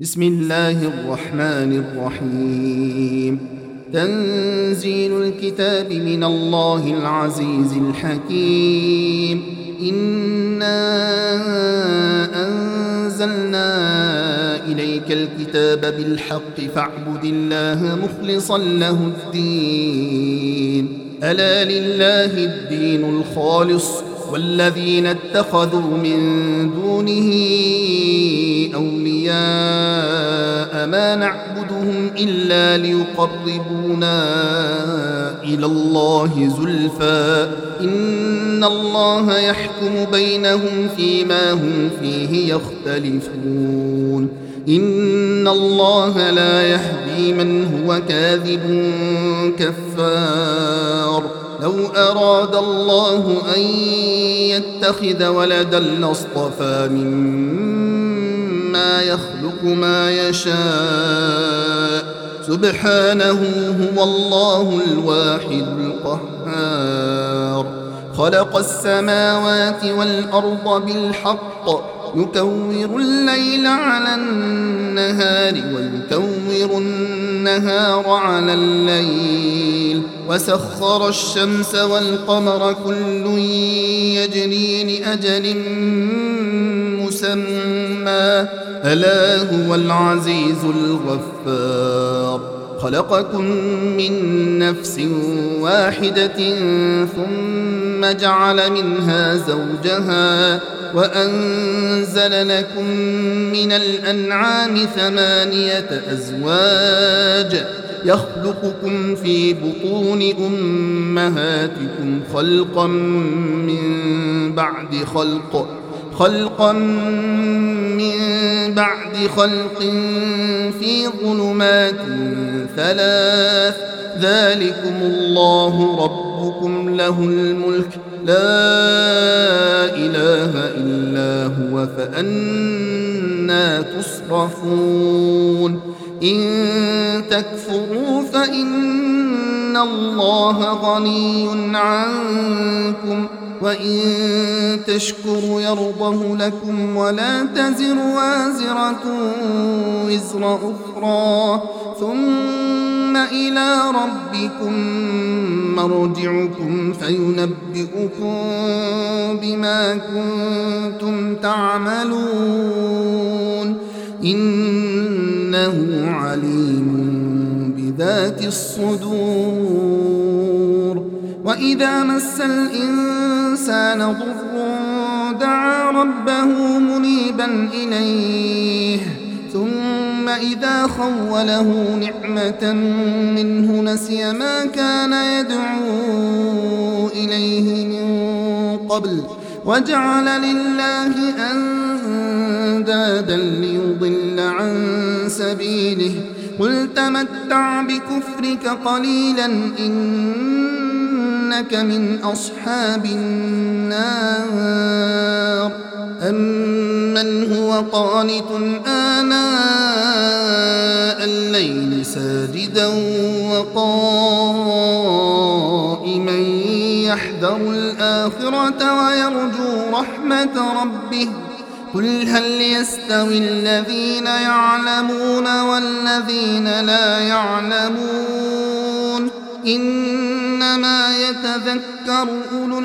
بسم الله الرحمن الرحيم. تنزيل الكتاب من الله العزيز الحكيم. إنا أنزلنا إليك الكتاب بالحق فاعبد الله مخلصا له الدين. ألا لله الدين الخالص والذين اتخذوا من دونه أولياء ما نعبدهم إلا ليقربونا إلى الله زلفى إن الله يحكم بينهم فيما هم فيه يختلفون. إن الله لا يهدي من هو كاذب كفار. لو أراد الله أن يتخذ ولدا لاصطفى مما يخلق ما يشاء سبحانه هو الله الواحد القهار. خلق السماوات والأرض بالحق يكور الليل على النهار ويكور النهار على الليل وسخر الشمس والقمر كل يجري لأجل مسمى ألا هو العزيز الغفار. خلقكم من نفس واحدة ثم جعل منها زوجها وأنزل لكم من الأنعام 8 أزواج يخلقكم في بطون أمهاتكم خلقا من بعد خلق في ظلمات 3 ذلكم الله ربكم له الملك لا إله إلا هو فأنى تصرفون. إن تكفروا فإن الله غني عنكم وإن تشكروا يرضه لكم ولا تزر وازرة وزر أخرى ثم إلى ربكم مرجعكم فينبئكم بما كنتم تعملون إنه عليم بذات الصدور. وإذا مس الإنسان ضر دعا ربه منيبا إليه ثم إذا خوله نعمة منه نسي ما كان يدعو إليه من قبل وجعل لله أندادا ليضل عن سبيله قل تمتع بكفرك قليلا إنك من أصحاب النار. أمن هو قانت آناء الليل ساجدا وقائما يحذر الآخرة ويرجو رحمة ربه قل هل يستوي الذين يعلمون والذين لا يعلمون إنما يتذكر أولو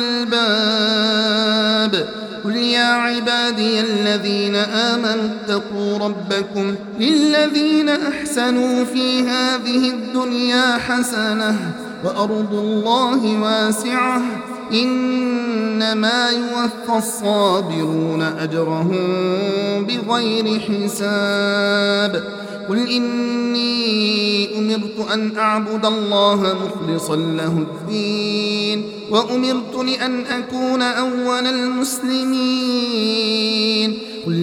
الألباب. قل يا عبادي الذين آمنوا اتقوا ربكم للذين أحسنوا في هذه الدنيا حسنة وأرض الله واسعة إنما يوفى الصابرون أجرهم بغير حساب. قل إني أمرت أن أعبد الله مخلصا له الدين وأمرت لأن أكون أول المسلمين. قل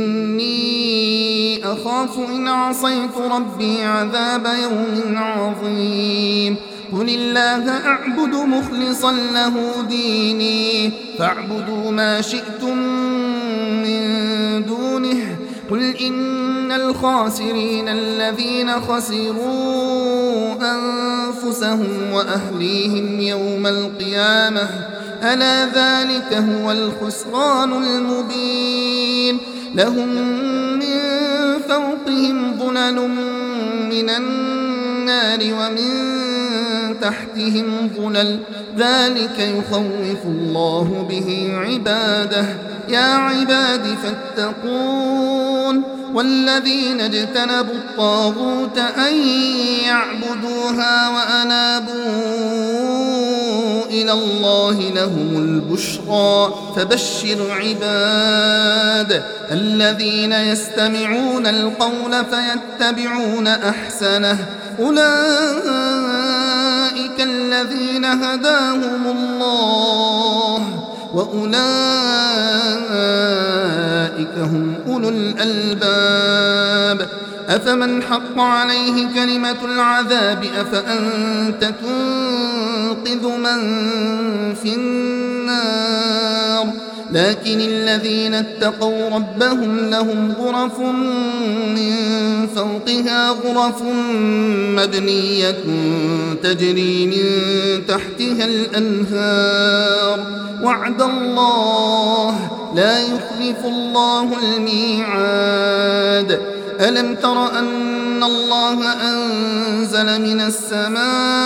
إني أخاف إن عصيت ربي عذاب يوم عظيم. قل الله أعبد مخلصا له ديني فاعبدوا ما شئتم من دونه. قل إن الخاسرين الذين خسروا أنفسهم وأهليهم يوم القيامة ألا ذلك هو الخسران المبين. لهم من فوقهم فوقهم ظلل من النار ومن تحتهم ظلل ذلك يخوف الله به عباده يا عباد فاتقون والذين اجتنبوا الطاغوت أن يعبدوها وأنابوا إلى الله لهم البشرى فبشر عباد الذين يستمعون القول فيتبعون أحسنه أولئك الذين هداهم الله وأولئك هم أولو الألباب أفمن حق عليه كلمة العذاب أفأنت تنقذ من في النار لكن الذين اتقوا ربهم لهم غرف من فوقها غرف مبنية تجري من تحتها الأنهار وعد الله لا يخلف الله الميعاد ألم تر أن الله أنزل من السماء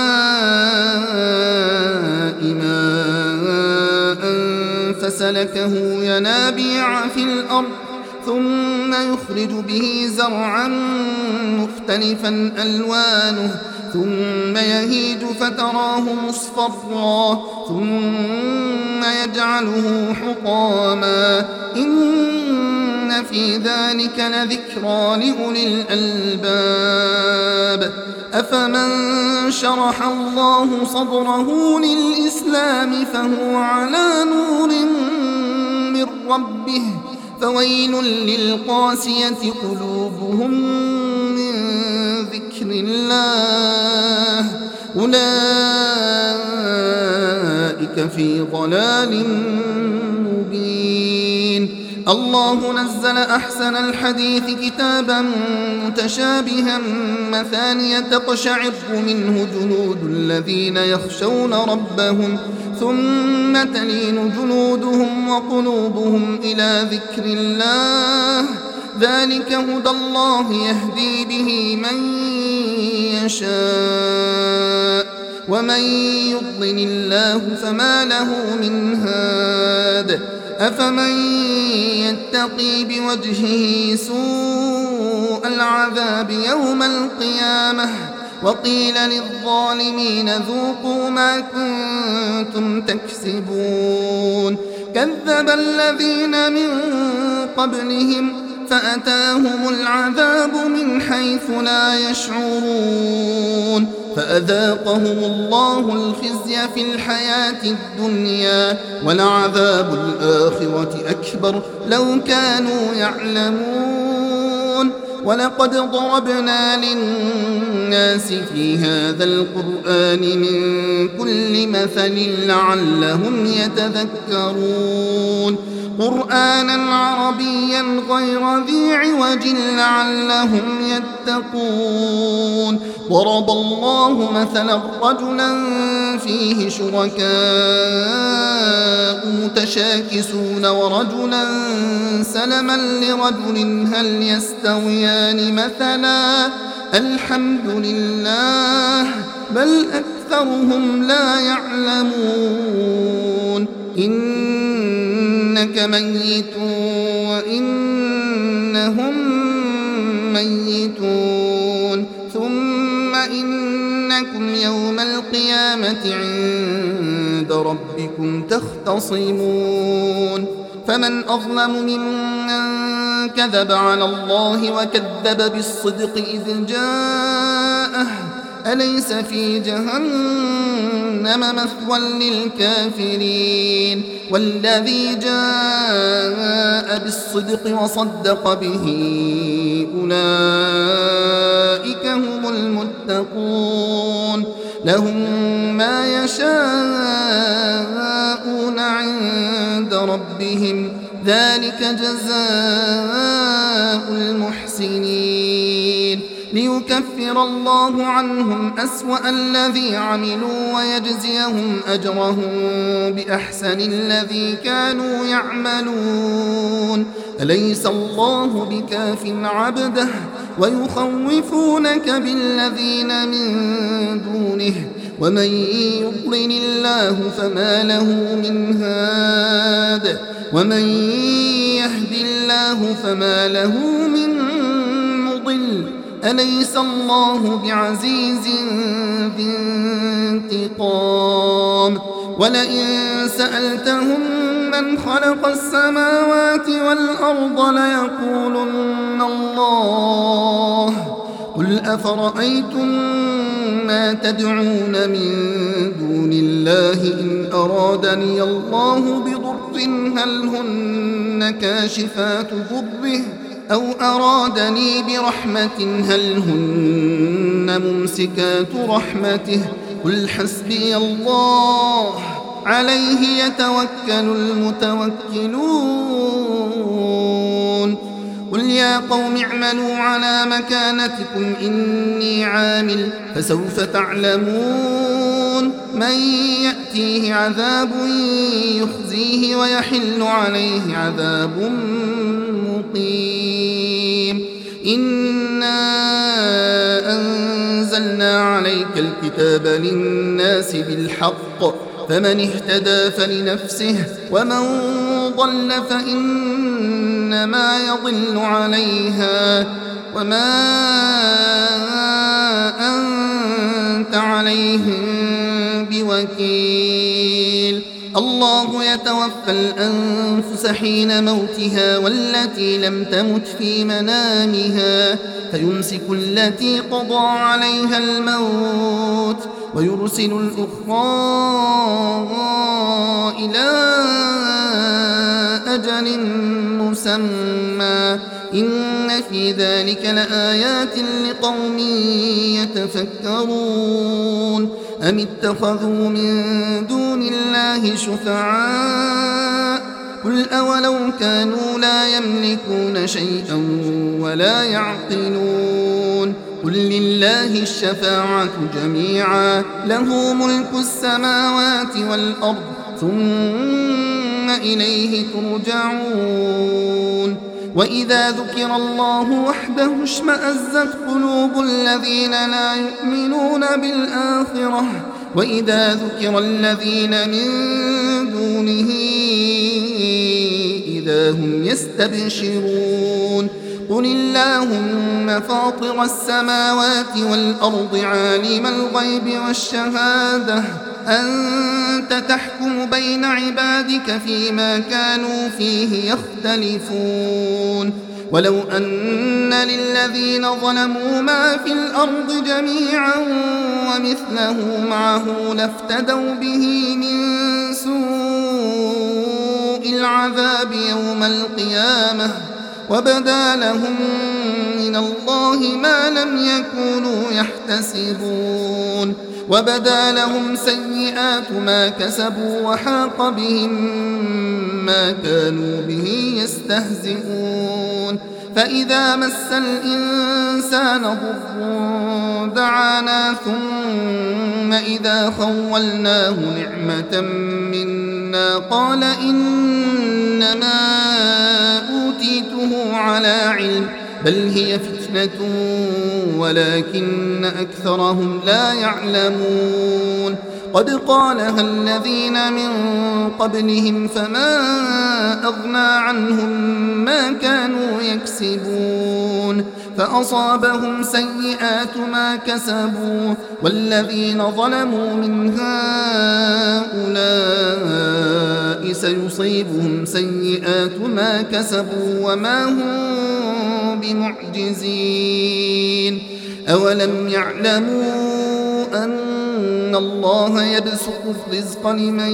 ماء فسلكه ينابيع في الأرض ثم يخرج به زرعا مختلفا ألوانه ثم يهيج فتراه مصفرا ثم يجعله حطاما إن في ذلك لذكرى لأولي الألباب أفمن شرح الله صدره للإسلام فهو على نور من ربه فويل للقاسية قلوبهم من ذكر الله أولئك في ضلال مبين الله نزل أحسن الحديث كتابا متشابها مثانية تقشعر منه جلود الذين يخشون ربهم ثم تلين جلودهم وقلوبهم إلى ذكر الله ذلك هدى الله يهدي به من يشاء ومن يضلل الله فما له من هاد أفمن يتقي بوجهه سوء العذاب يوم القيامة وقيل للظالمين ذوقوا ما كنتم تكسبون كذب الذين من قبلهم فأتاهم العذاب من حيث لا يشعرون فأذاقهم الله الخزي في الحياة الدنيا ولعذاب الآخرة أكبر لو كانوا يعلمون ولقد ضربنا للناس في هذا القرآن من كل مثل لعلهم يتذكرون قرآنا عربيا غير ذي عوج لعلهم يتقون ضرب الله مثلا رجلا فيه شركاء متشاكسون ورجلا سلما لرجل هل يستويان مثلا الحمد لله بل أكثرهم لا يعلمون إنك ميت وإنهم ميتون ثم إنكم يوم القيامة عند ربكم تختصمون فمن أظلم ممن كذب على الله وكذب بالصدق إذ جاءه أليس في جهنم مثوى للكافرين والذي جاء بالصدق وصدق به أولئك هم المتقون لهم ما يشاءون عند ربهم ذلك جزاء المحسنين ليكفر الله عنهم أسوأ الذي عملوا ويجزيهم أجرهم بأحسن الذي كانوا يعملون أليس الله بكاف عبده ويخوفونك بالذين من دونه ومن يضلل الله فما له من هاد ومن يهد الله فما له من مضل أليس الله بعزيز ذي انتقام ولئن سألتهم من خلق السماوات والأرض ليقولن الله قل أفرأيتم ما تدعون من دون الله إن أرادني الله بضر هل هن كاشفات ضره أو أرادني برحمة هل هن ممسكات رحمته قل حسبي الله عليه يتوكل المتوكلون قل يا قوم اعملوا على مكانتكم إني عامل فسوف تعلمون من يأتيه عذاب يخزيه ويحل عليه عذاب مقيم إنا أنزلنا عليك الكتاب للناس بالحق فمن اهتدى فلنفسه ومن ضل فإنما يضل عليها وما أنت عليهم بوكيل الله يتوفى الأنفس حين موتها والتي لم تمت في منامها فيمسك التي قضى عليها الموت ويرسل الأخرى إلى أجل مسمى إن في ذلك لآيات لقوم يتفكرون أم اتخذوا من دون الله شفعاء قل أولو كانوا لا يملكون شيئا ولا يعقلون قل لله الشفاعة جميعا له ملك السماوات والأرض ثم إليه ترجعون وإذا ذكر الله وحده اشمأزت قلوب الذين لا يؤمنون بالآخرة وإذا ذكر الذين من دونه إذا هم يستبشرون قل اللهم فاطر السماوات والأرض عالم الغيب والشهادة أنت تحكم بين عبادك فيما كانوا فيه يختلفون ولو أن للذين ظلموا ما في الأرض جميعا ومثله معه لافتدوا به من سوء العذاب يوم القيامة وبدا لهم من الله ما لم يكونوا يحتسبون وبدا لهم سيئات ما كسبوا وحاق بهم ما كانوا به يستهزئون فإذا مس الإنسان ضر دعانا ثم إذا خولناه نعمة منا قال إنما أوتيته على علم بل هي فتنة ولكن أكثرهم لا يعلمون قد قالها الذين من قبلهم فما أغنى عنهم ما كانوا يكسبون فأصابهم سيئات ما كسبوا والذين ظلموا من هؤلاء سيصيبهم سيئات ما كسبوا وما هم بمعجزين أولم يعلموا أن الله يبسط الرزق لمن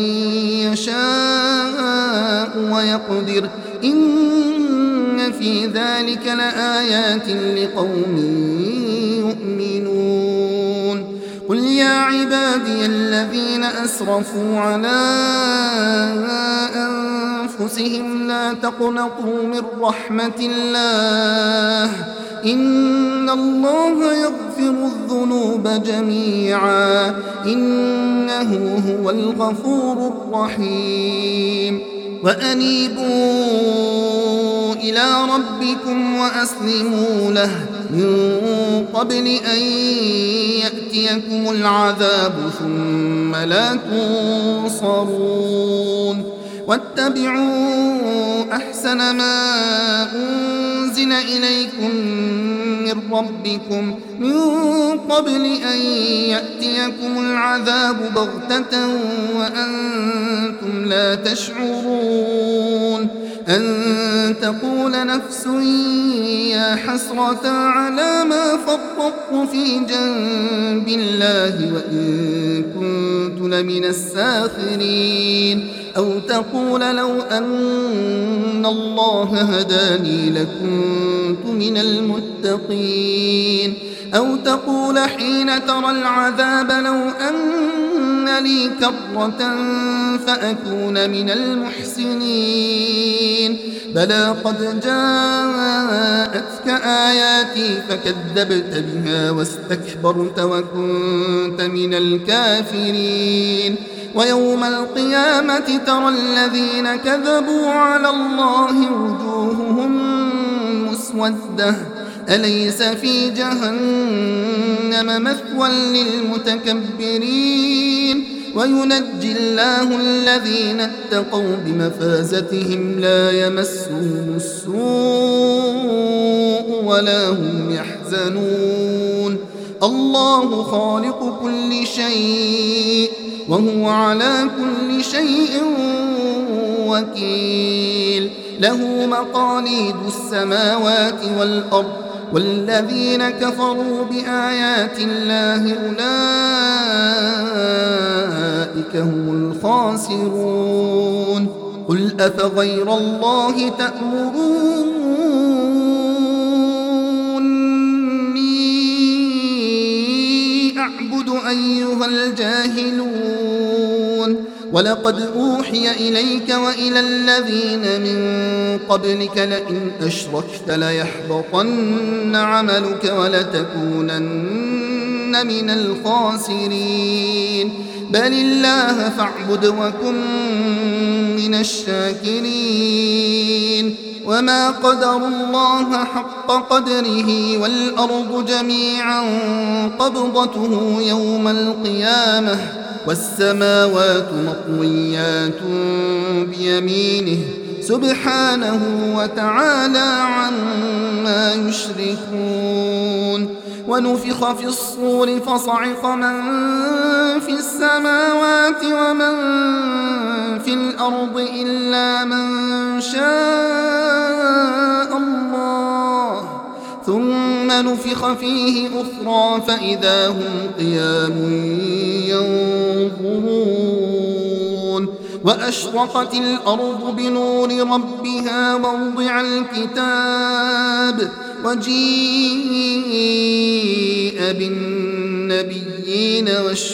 يشاء ويقدر إن في ذلك لآيات لقوم يؤمنون قل يا عبادي الذين أسرفوا على أنفسهم لا تقنطوا من رحمة الله إن الله يغفر الذنوب جميعا إنه هو الغفور الرحيم وأنيبوا إلى ربكم وأسلموا له من قبل أن يأتيكم العذاب ثم لا تنصرون واتبعوا أحسن ما أنزل إليكم من ربكم من قبل أن يأتيكم العذاب بغتة وأنتم لا تشعرون أن تقول نفس يا حسرة على ما فرطت في جنب الله وإن كنت لمن الساخرين أو تقول لو أن الله هداني لكنت من المتقين أو تقول حين ترى العذاب لو أن لي كرة فأكون من المحسنين بلى قد جاءتك آياتي فكذبت بها واستكبرت وكنت من الكافرين ويوم القيامة ترى الذين كذبوا على الله وجوههم مسودة أليس في جهنم مثوى للمتكبرين وينجي الله الذين اتقوا بمفازتهم لا يمسهم السوء ولا هم يحزنون الله خالق كل شيء وهو على كل شيء وكيل له مقاليد السماوات والأرض والذين كفروا بآيات الله أولئك هم الخاسرون قل أفغير الله تأمروني أعبد أيها الجاهلون ولقد أوحي إليك وإلى الذين من قبلك لئن أشركت ليحبطن عملك ولتكونن من الخاسرين بل الله فاعبد وكن من الشاكرين وما قدروا الله حق قدره والأرض جميعا قبضته يوم القيامة والسماوات مطويات بيمينه سبحانه وتعالى عما يشركون ونفخ في الصور فصعق من في السماوات ومن في الأرض إلا من شاء الله ثم نفخ فيه أخرى فإذا هم قيام ينظرون وأشرقت الأرض بنور ربها موضع الكتاب وجيء بالنبيين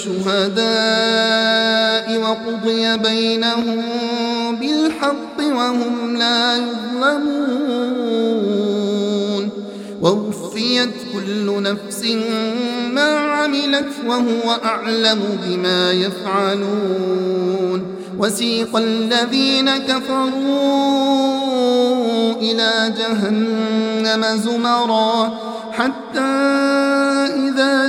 والشهداء وقضي بينهم بالحق وهم لا يظلمون ووفيت كل نفس ما عملت وهو أعلم بما يفعلون وسيق الذين كفروا إلى جهنم زمرا حتى إذا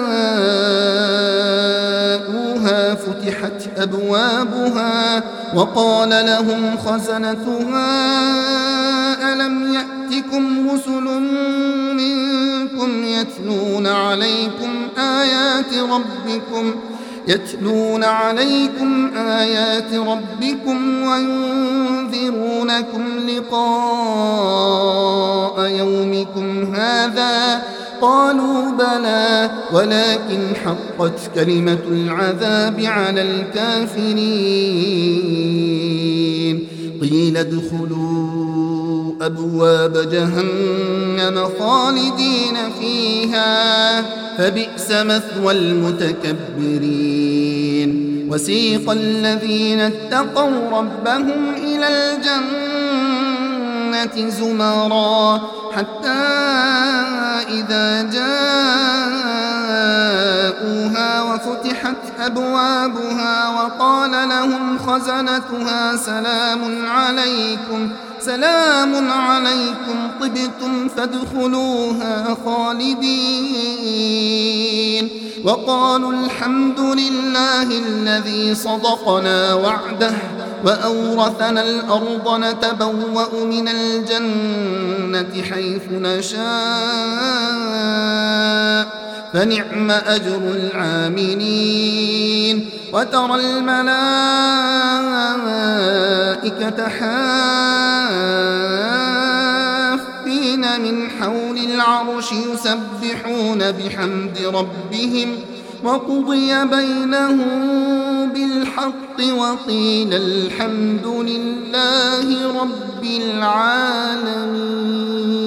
جاءوها فتحت أبوابها وقال لهم خزنتها ألم يأتكم رسل منكم يتلون عليكم آيات ربكم وينذرونكم لقاء يومكم هذا قالوا بلى ولكن حقت كلمة العذاب على الكافرين قيل ادخلوا أبواب جهنم خالدين فيها فبئس مثوى المتكبرين وسيق الذين اتقوا ربهم إلى الجنة زمرا حتى إذا جاءوها وفتحت أبوابها وقال لهم خزنتها سلام عليكم طبتم فادخلوها خالدين وقالوا الحمد لله الذي صدقنا وعده وأورثنا الأرض نتبوأ من الجنة حيث نشاء فنعم أجر العاملين وترى الملائكة حافين من حول العرش يسبحون بحمد ربهم وقضي بينهم بالحق وقيل الحمد لله رب العالمين.